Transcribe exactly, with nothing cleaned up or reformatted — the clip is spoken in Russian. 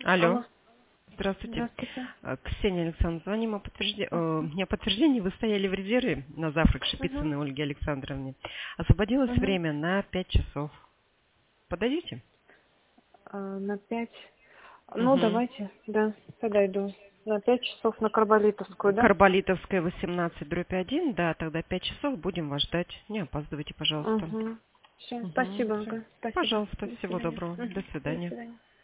Алло. Алло, Здравствуйте. здравствуйте. А, Ксения Александровна, звоним о подтверждении. У меня подтверждение, вы стояли в резерве на завтрак Угу, Шипицыной Ольге Александровне. Освободилось угу. время на пять часов. Подойдите? А, на пять. Ну, Угу. давайте, да, подойду. На пять часов на Карболитовскую, да? Карболитовская, восемнадцать, дробь один. Да, тогда пять часов будем вас ждать. Не опаздывайте, пожалуйста. Угу. Все, Угу. спасибо, Все. ага, спасибо. Пожалуйста, До всего свидания. доброго. Мгм. До До свидания. свидания.